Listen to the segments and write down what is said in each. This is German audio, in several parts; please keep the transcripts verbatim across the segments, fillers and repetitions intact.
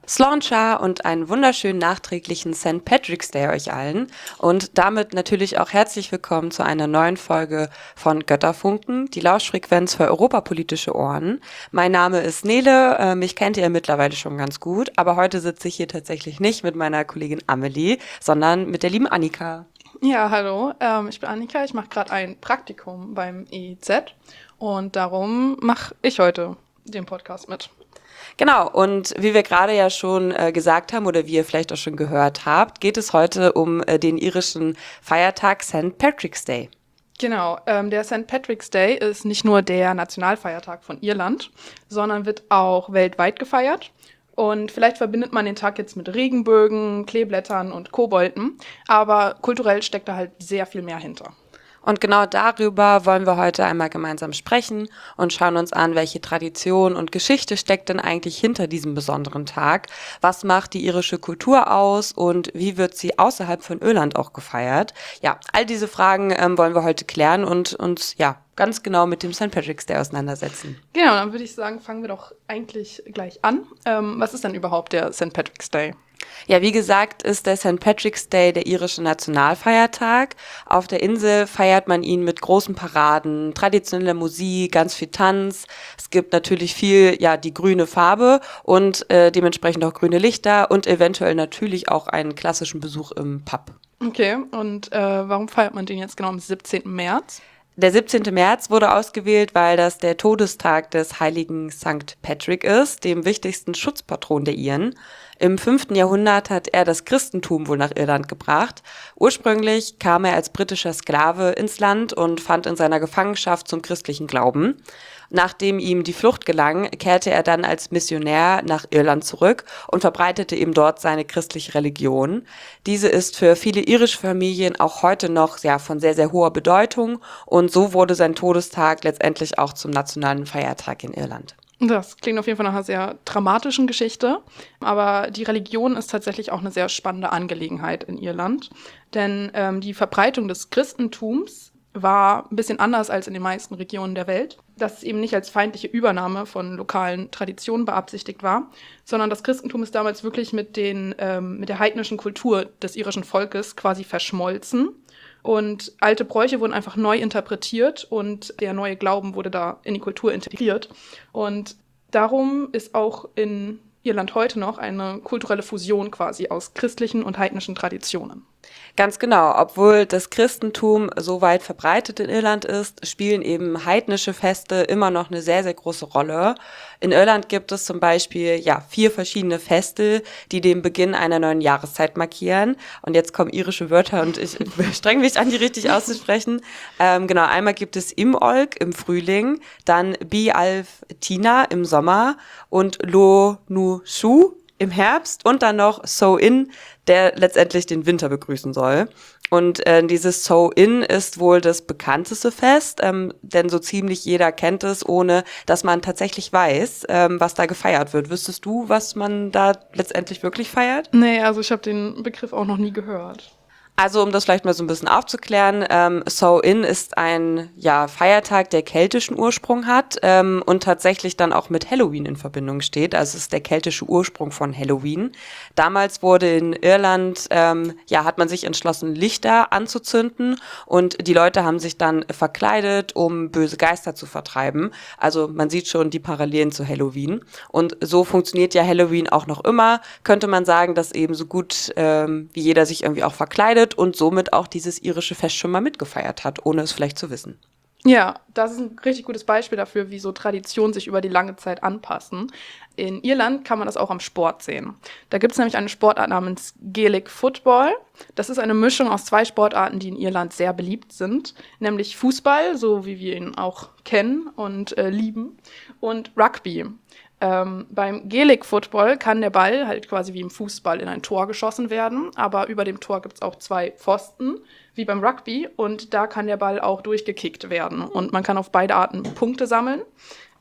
Sláinte und einen wunderschönen nachträglichen Sankt Patrick's Day euch allen und damit natürlich auch herzlich willkommen zu einer neuen Folge von Götterfunken, die Lauschfrequenz für europapolitische Ohren. Mein Name ist Nele, äh, mich kennt ihr mittlerweile schon ganz gut, aber heute sitze ich hier tatsächlich nicht mit meiner Kollegin Amelie, sondern mit der lieben Annika. Ja, hallo, ähm, ich bin Annika, ich mache gerade ein Praktikum beim E I Z und darum mache ich heute den Podcast mit. Genau, und wie wir gerade ja schon äh, gesagt haben oder wie ihr vielleicht auch schon gehört habt, geht es heute um äh, den irischen Feiertag Sankt Patrick's Day. Genau, ähm, der Sankt Patrick's Day ist nicht nur der Nationalfeiertag von Irland, sondern wird auch weltweit gefeiert. Und vielleicht verbindet man den Tag jetzt mit Regenbögen, Kleeblättern und Kobolten, aber kulturell steckt da halt sehr viel mehr hinter. Und genau darüber wollen wir heute einmal gemeinsam sprechen und schauen uns an, welche Tradition und Geschichte steckt denn eigentlich hinter diesem besonderen Tag? Was macht die irische Kultur aus und wie wird sie außerhalb von Irland auch gefeiert? Ja, all diese Fragen ähm, wollen wir heute klären und uns ja ganz genau mit dem Sankt Patrick's Day auseinandersetzen. Genau, dann würde ich sagen, fangen wir doch eigentlich gleich an. Ähm, was ist denn überhaupt der Sankt Patrick's Day? Ja, wie gesagt, ist der Sankt Patrick's Day der irische Nationalfeiertag. Auf der Insel feiert man ihn mit großen Paraden, traditioneller Musik, ganz viel Tanz. Es gibt natürlich viel, ja, die grüne Farbe und äh, dementsprechend auch grüne Lichter und eventuell natürlich auch einen klassischen Besuch im Pub. Okay, und äh, warum feiert man den jetzt genau am siebzehnten März? Der siebzehnte März wurde ausgewählt, weil das der Todestag des heiligen Sankt Patrick ist, dem wichtigsten Schutzpatron der Iren. Im fünften Jahrhundert hat er das Christentum wohl nach Irland gebracht. Ursprünglich kam er als britischer Sklave ins Land und fand in seiner Gefangenschaft zum christlichen Glauben. Nachdem ihm die Flucht gelang, kehrte er dann als Missionär nach Irland zurück und verbreitete eben dort seine christliche Religion. Diese ist für viele irische Familien auch heute noch ja, von sehr, sehr hoher Bedeutung und so wurde sein Todestag letztendlich auch zum nationalen Feiertag in Irland. Das klingt auf jeden Fall nach einer sehr dramatischen Geschichte, aber die Religion ist tatsächlich auch eine sehr spannende Angelegenheit in Irland, denn ähm, die Verbreitung des Christentums war ein bisschen anders als in den meisten Regionen der Welt, dass es eben nicht als feindliche Übernahme von lokalen Traditionen beabsichtigt war, sondern das Christentum ist damals wirklich mit, den, ähm, mit der heidnischen Kultur des irischen Volkes quasi verschmolzen. Und alte Bräuche wurden einfach neu interpretiert und der neue Glauben wurde da in die Kultur integriert. Und darum ist auch in Irland heute noch eine kulturelle Fusion quasi aus christlichen und heidnischen Traditionen. Ganz genau, obwohl das Christentum so weit verbreitet in Irland ist, spielen eben heidnische Feste immer noch eine sehr, sehr große Rolle. In Irland gibt es zum Beispiel ja vier verschiedene Feste, die den Beginn einer neuen Jahreszeit markieren. Und jetzt kommen irische Wörter und ich streng mich an, die richtig auszusprechen. Ähm, genau, einmal gibt es Imolc im Frühling, dann Bialf Tina im Sommer und Lo Nu Shu im Herbst und dann noch So-In, der letztendlich den Winter begrüßen soll. Und äh, dieses So-In ist wohl das bekannteste Fest, ähm, denn so ziemlich jeder kennt es, ohne dass man tatsächlich weiß, ähm, was da gefeiert wird. Wüsstest du, was man da letztendlich wirklich feiert? Nee, also ich habe den Begriff auch noch nie gehört. Also um das vielleicht mal so ein bisschen aufzuklären, ähm, So-In ist ein ja, Feiertag, der keltischen Ursprung hat ähm, und tatsächlich dann auch mit Halloween in Verbindung steht. Also es ist der keltische Ursprung von Halloween. Damals wurde in Irland, ähm, ja, hat man sich entschlossen, Lichter anzuzünden und die Leute haben sich dann verkleidet, um böse Geister zu vertreiben. Also man sieht schon die Parallelen zu Halloween. Und so funktioniert ja Halloween auch noch immer. Könnte man sagen, dass eben so gut ähm, wie jeder sich irgendwie auch verkleidet und somit auch dieses irische Fest schon mal mitgefeiert hat, ohne es vielleicht zu wissen. Ja, das ist ein richtig gutes Beispiel dafür, wie so Traditionen sich über die lange Zeit anpassen. In Irland kann man das auch am Sport sehen. Da gibt es nämlich eine Sportart namens Gaelic Football. Das ist eine Mischung aus zwei Sportarten, die in Irland sehr beliebt sind, nämlich Fußball, so wie wir ihn auch kennen und äh, lieben, und Rugby. Ähm, beim Gaelic Football kann der Ball halt quasi wie im Fußball in ein Tor geschossen werden, aber über dem Tor gibt es auch zwei Pfosten, wie beim Rugby, und da kann der Ball auch durchgekickt werden und man kann auf beide Arten Punkte sammeln.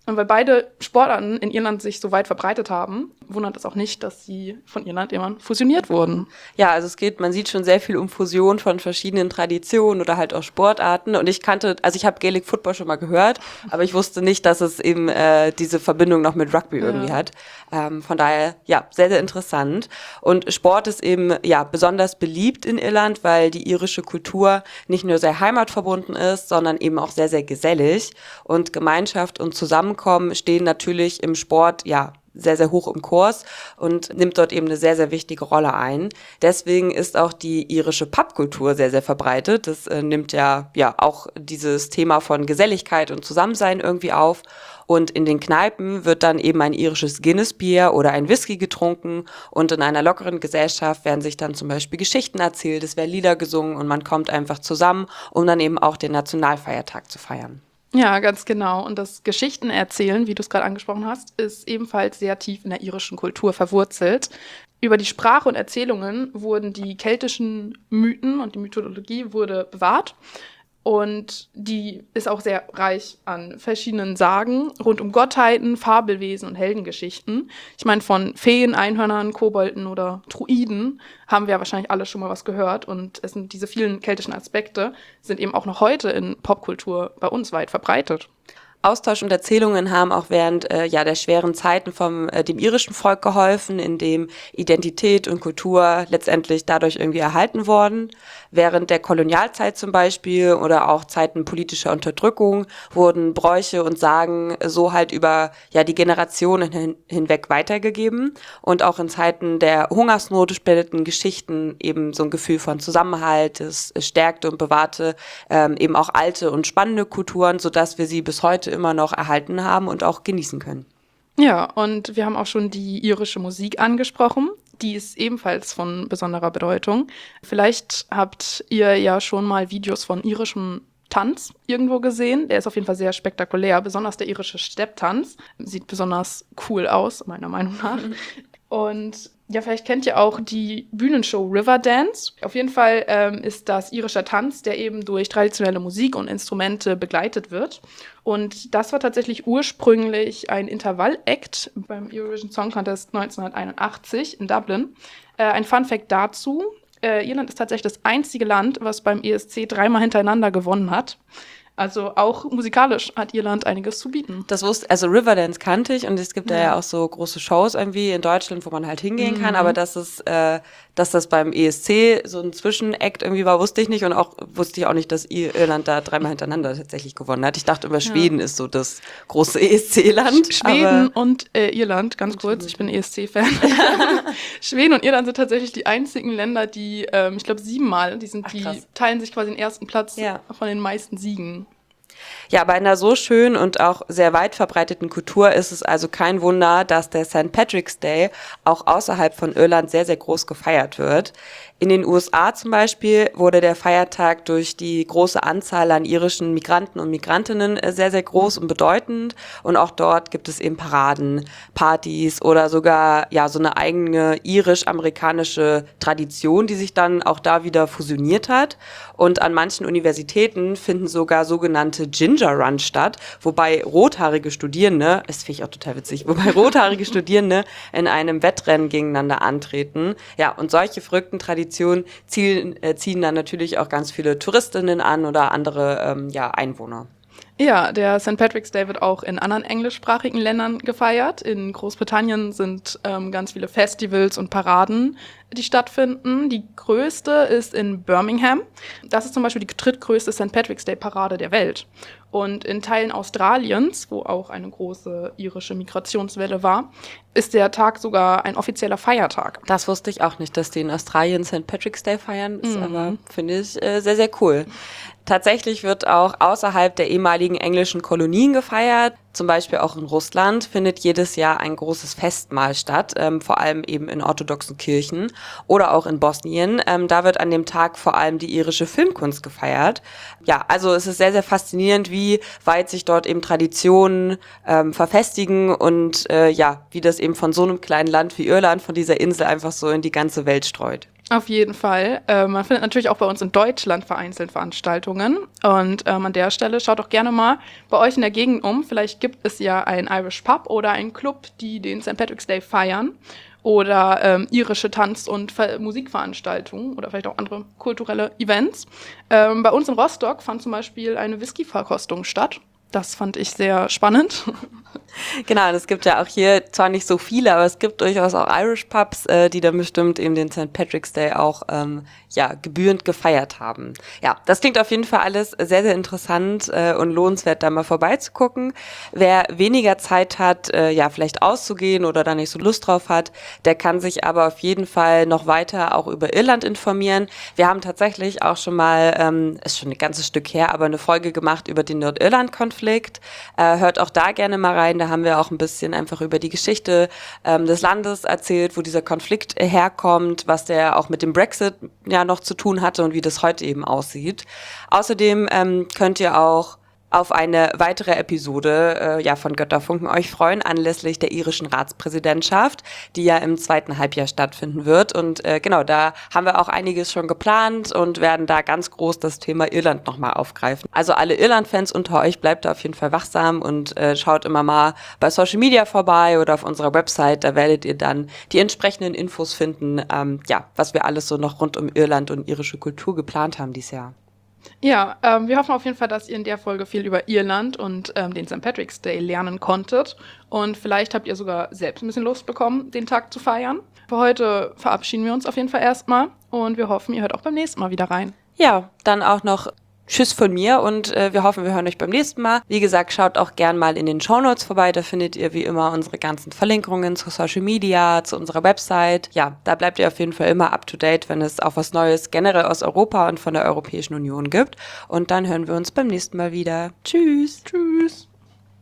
Und weil beide Sportarten in Irland sich so weit verbreitet haben, wundert es auch nicht, dass sie von Irland immer fusioniert wurden. Ja, also es geht, man sieht schon sehr viel um Fusion von verschiedenen Traditionen oder halt auch Sportarten. Und ich kannte, also ich habe Gaelic Football schon mal gehört, aber ich wusste nicht, dass es eben äh, diese Verbindung noch mit Rugby irgendwie Ja. hat. Ähm, von daher, ja, sehr, sehr interessant. Und Sport ist eben, ja, besonders beliebt in Irland, weil die irische Kultur nicht nur sehr heimatverbunden ist, sondern eben auch sehr, sehr gesellig. Und Gemeinschaft und Zusammenkommen stehen natürlich im Sport, ja, sehr, sehr hoch im Kurs und nimmt dort eben eine sehr, sehr wichtige Rolle ein. Deswegen ist auch die irische Pubkultur sehr, sehr verbreitet. Das äh, nimmt ja, ja auch dieses Thema von Geselligkeit und Zusammensein irgendwie auf. Und in den Kneipen wird dann eben ein irisches Guinness-Bier oder ein Whisky getrunken und in einer lockeren Gesellschaft werden sich dann zum Beispiel Geschichten erzählt, es werden Lieder gesungen und man kommt einfach zusammen, um dann eben auch den Nationalfeiertag zu feiern. Ja, ganz genau. Und das Geschichtenerzählen, wie du es gerade angesprochen hast, ist ebenfalls sehr tief in der irischen Kultur verwurzelt. Über die Sprache und Erzählungen wurden die keltischen Mythen und die Mythologie wurde bewahrt. Und die ist auch sehr reich an verschiedenen Sagen rund um Gottheiten, Fabelwesen und Heldengeschichten. Ich meine, von Feen, Einhörnern, Kobolden oder Druiden haben wir ja wahrscheinlich alle schon mal was gehört. Und es sind diese vielen keltischen Aspekte sind eben auch noch heute in Popkultur bei uns weit verbreitet. Austausch und Erzählungen haben auch während äh, ja der schweren Zeiten vom äh, dem irischen Volk geholfen, in dem Identität und Kultur letztendlich dadurch irgendwie erhalten worden. Während der Kolonialzeit zum Beispiel oder auch Zeiten politischer Unterdrückung wurden Bräuche und Sagen so halt über ja die Generationen hin, hinweg weitergegeben. Und auch in Zeiten der Hungersnot spendeten Geschichten eben so ein Gefühl von Zusammenhalt, es, es stärkte und bewahrte ähm, eben auch alte und spannende Kulturen, sodass wir sie bis heute immer noch erhalten haben und auch genießen können. Ja, und wir haben auch schon die irische Musik angesprochen. Die ist ebenfalls von besonderer Bedeutung. Vielleicht habt ihr ja schon mal Videos von irischem Tanz irgendwo gesehen. Der ist auf jeden Fall sehr spektakulär, besonders der irische Stepptanz. Sieht besonders cool aus, meiner Meinung nach. Und ja, vielleicht kennt ihr auch die Bühnenshow Riverdance. Auf jeden Fall ähm, ist das irischer Tanz, der eben durch traditionelle Musik und Instrumente begleitet wird. Und das war tatsächlich ursprünglich ein Intervall-Act beim Eurovision Song Contest neunzehnhunderteinundachtzig in Dublin. Äh, ein Fun-Fact dazu: äh, Irland ist tatsächlich das einzige Land, was beim E S C dreimal hintereinander gewonnen hat. Also auch musikalisch hat Irland einiges zu bieten. Das wusste, also Riverdance kannte ich und es gibt ja. da ja auch so große Shows irgendwie in Deutschland, wo man halt hingehen mhm. kann, aber dass es, äh, dass das beim E S C so ein Zwischenakt irgendwie war, wusste ich nicht und auch wusste ich auch nicht, dass Irland da dreimal hintereinander tatsächlich gewonnen hat. Ich dachte immer, Schweden ja. ist so das große E S C-Land. Schweden und äh, Irland, ganz kurz, ich bin E S C-Fan. Schweden und Irland sind tatsächlich die einzigen Länder, die, ähm, ich glaube, siebenmal, die sind, Ach, die teilen sich quasi den ersten Platz ja. von den meisten Siegen. Ja, bei einer so schönen und auch sehr weit verbreiteten Kultur ist es also kein Wunder, dass der Sankt Patrick's Day auch außerhalb von Irland sehr, sehr groß gefeiert wird. In den U S A zum Beispiel wurde der Feiertag durch die große Anzahl an irischen Migranten und Migrantinnen sehr, sehr groß und bedeutend. Und auch dort gibt es eben Paraden, Partys oder sogar ja so eine eigene irisch-amerikanische Tradition, die sich dann auch da wieder fusioniert hat. Und an manchen Universitäten finden sogar sogenannte Ginger Runs statt, wobei rothaarige Studierende, das finde ich auch total witzig, wobei rothaarige Studierende in einem Wettrennen gegeneinander antreten. Ja, und solche verrückten Traditionen ziehen, äh, ziehen dann natürlich auch ganz viele Touristinnen an oder andere ähm, ja, Einwohner. Ja, der Sankt Patrick's Day wird auch in anderen englischsprachigen Ländern gefeiert. In Großbritannien sind ähm, ganz viele Festivals und Paraden, die stattfinden. Die größte ist in Birmingham. Das ist zum Beispiel die drittgrößte Sankt Patrick's Day Parade der Welt. Und in Teilen Australiens, wo auch eine große irische Migrationswelle war, ist der Tag sogar ein offizieller Feiertag. Das wusste ich auch nicht, dass die in Australien Sankt Patrick's Day feiern. Ist Mhm. aber finde ich äh, sehr, sehr cool. Tatsächlich wird auch außerhalb der ehemaligen englischen Kolonien gefeiert. Zum Beispiel auch in Russland findet jedes Jahr ein großes Festmahl statt, ähm, vor allem eben in orthodoxen Kirchen oder auch in Bosnien. Ähm, da wird an dem Tag vor allem die irische Filmkunst gefeiert. Ja, also es ist sehr, sehr faszinierend, wie weit sich dort eben Traditionen ähm, verfestigen und äh, ja, wie das eben von so einem kleinen Land wie Irland, von dieser Insel einfach so in die ganze Welt streut. Auf jeden Fall. Äh, man findet natürlich auch bei uns in Deutschland vereinzelt Veranstaltungen. Und ähm, an der Stelle schaut doch gerne mal bei euch in der Gegend um. Vielleicht gibt es ja einen Irish Pub oder einen Club, die den Sankt Patrick's Day feiern. Oder ähm, irische Tanz- und Ver- Musikveranstaltungen oder vielleicht auch andere kulturelle Events. Ähm, bei uns in Rostock fand zum Beispiel eine Whisky-Verkostung statt. Das fand ich sehr spannend. Genau, und es gibt ja auch hier zwar nicht so viele, aber es gibt durchaus auch Irish Pubs, äh, die dann bestimmt eben den Sankt Patrick's Day auch ähm, ja gebührend gefeiert haben. Ja, das klingt auf jeden Fall alles sehr, sehr interessant äh, und lohnenswert, da mal vorbeizugucken. Wer weniger Zeit hat, äh, ja vielleicht auszugehen oder da nicht so Lust drauf hat, der kann sich aber auf jeden Fall noch weiter auch über Irland informieren. Wir haben tatsächlich auch schon mal, ähm, ist schon ein ganzes Stück her, aber eine Folge gemacht über den Nordirland-Konflikt. Äh, hört auch da gerne mal rein. Da haben wir auch ein bisschen einfach über die Geschichte ähm, des Landes erzählt, wo dieser Konflikt äh, herkommt, was der auch mit dem Brexit ja noch zu tun hatte und wie das heute eben aussieht. Außerdem ähm, könnt ihr auch auf eine weitere Episode äh, ja von Götterfunken euch freuen, anlässlich der irischen Ratspräsidentschaft, die ja im zweiten Halbjahr stattfinden wird. Und äh, genau, da haben wir auch einiges schon geplant und werden da ganz groß das Thema Irland nochmal aufgreifen. Also alle Irland-Fans unter euch, bleibt da auf jeden Fall wachsam und äh, schaut immer mal bei Social Media vorbei oder auf unserer Website. Da werdet ihr dann die entsprechenden Infos finden, ähm, ja, was wir alles so noch rund um Irland und irische Kultur geplant haben dieses Jahr. Ja, ähm, wir hoffen auf jeden Fall, dass ihr in der Folge viel über Irland und ähm, den Sankt Patrick's Day lernen konntet. Und vielleicht habt ihr sogar selbst ein bisschen Lust bekommen, den Tag zu feiern. Für heute verabschieden wir uns auf jeden Fall erstmal und wir hoffen, ihr hört auch beim nächsten Mal wieder rein. Ja, dann auch noch Tschüss von mir und äh, wir hoffen, wir hören euch beim nächsten Mal. Wie gesagt, schaut auch gern mal in den Shownotes vorbei, da findet ihr wie immer unsere ganzen Verlinkungen zu Social Media, zu unserer Website. Ja, da bleibt ihr auf jeden Fall immer up to date, wenn es auch was Neues generell aus Europa und von der Europäischen Union gibt. Und dann hören wir uns beim nächsten Mal wieder. Tschüss. Tschüss.